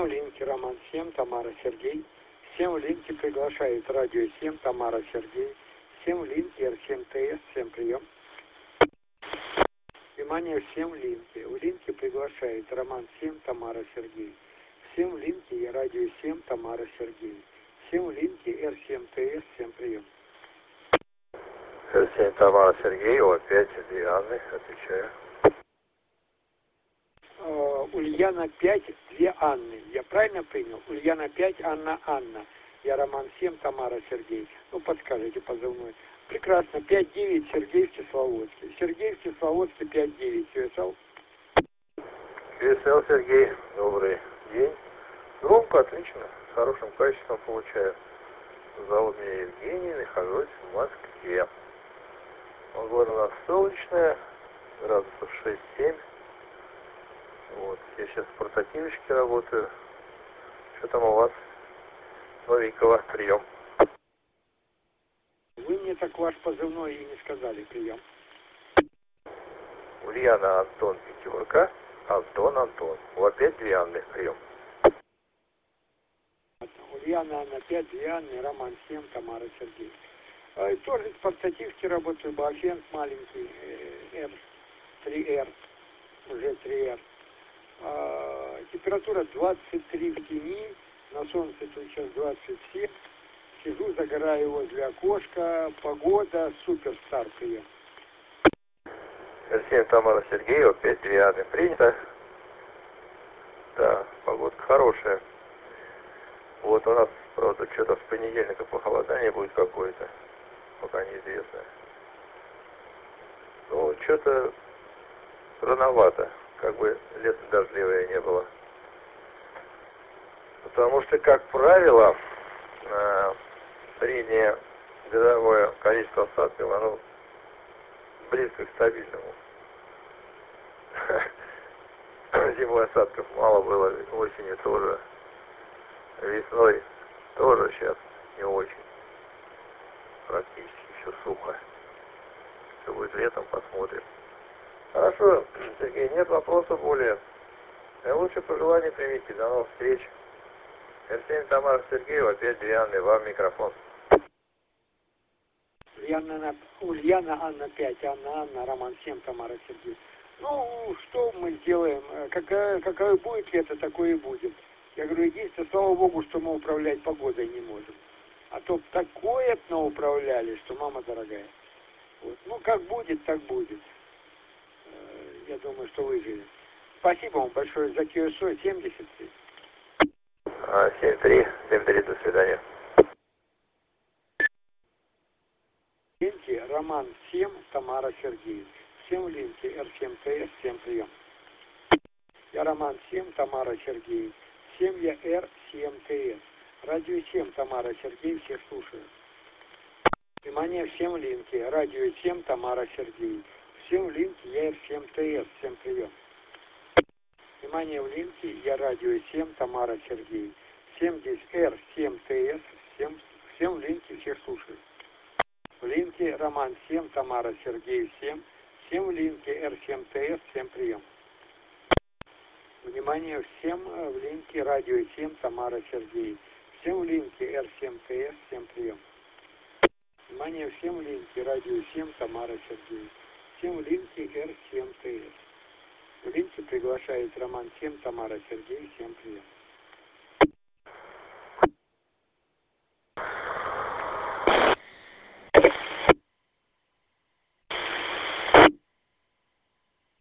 Всем в линке Роман 7, Тамара, Сергей. Всем в линке приглашает радио 7, Тамара, Сергей. Всем в линке R7TS, всем прием. Внимание, всем в линке. В линке приглашает Роман 7, Тамара, Сергей. Всем в линке радио 7, Тамара, Сергей. Всем в линке R7TS, всем прием. R7 Тамара, Сергей, опять две Анны, отвечаю. Ульяна 5, 2 Анны. Я правильно принял? Ульяна 5, Анна, Анна. Я Роман 7, Тамара, Сергей. Ну, подскажите позывной. Прекрасно. 5-9, Сергей в Кисловодске. Сергей в Кисловодске 5-9. QSL? QSL, Сергей, добрый день. Громко, отлично, с хорошим качеством получаю. Зовут меня Евгений, нахожусь в Москве. Погода у нас солнечная, градусов 6-7. Вот, я сейчас в портативочке работаю. Что там у вас новенького? Прием. Вы мне так ваш позывной и не сказали. Прием. Ульяна Антон, пятерка. Антон. Опять две Анны. Прием. Ульяна Анна 5, 2 Анны, Роман 7, Тамара, Сергей. Тоже в портативке работаю, Баофенс маленький, R3R, уже 3R. Температура 23 в тени, на солнце тут сейчас 27. Сижу, загораю возле окошка, погода, суперстар, прием. R7 Тамара, Сергей, опять две Анны. Принято. Да, погодка хорошая. Вот у нас, правда, что-то с понедельника похолодание будет какое-то, пока неизвестно. Ну, что-то рановато, как бы лето дождливое не было. Потому что, как правило, среднее годовое количество осадков, оно близко к стабильному. Зимой осадков мало было, осенью тоже. Весной тоже сейчас не очень. Практически еще сухо. Что будет летом, посмотрим. Хорошо, Сергей, нет вопросов более. Лучше пожелания примите. До новых встреч. R7 Тамара, Сергей, опять две Анны, вам микрофон. Ульяна Анна 5, Анна, Роман 7, Тамара, Сергей. Ну, что мы сделаем? Какое будет лето, такое и будет. Я говорю, единственное, слава Богу, что мы управлять погодой не можем. А то такое управляли, что мама дорогая. Вот. Ну, как будет, так будет. Я думаю, что выживем. Спасибо вам большое за QSO 73. 7-3, до свидания. Линке Роман 7, Тамара, Сергей. Всем в линке R7TS, всем прием. Я Роман 7, Тамара, Сергей. Всем я R7TS. Радио 7, Тамара, Сергей, всех слушаю. Внимание, всем в линке. Радио 7, Тамара, Сергей. Всем в линке я R7TS, всем прием. Внимание, в линке я радио 7, Тамара, Сергей. Всем здесь R7TS, всем в линке, всех слушаю. В линке Роман 7, Тамара, Сергей, всем в линке R7TS, всем прием. Внимание, всем в линке радио 7, Тамара, Сергей. Всем в линке R7TS, всем прием. Внимание, всем в линке радио 7, Тамара, Сергей. Всем в линке R7TS. В линке приглашает Роман 7, Тамара, Сергей, всем прием.